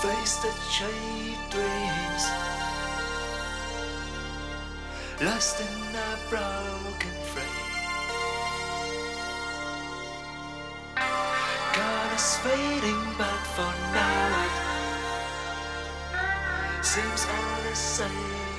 face that shape dreams, lost in a broken frame. God is fading, but for now it seems all the same.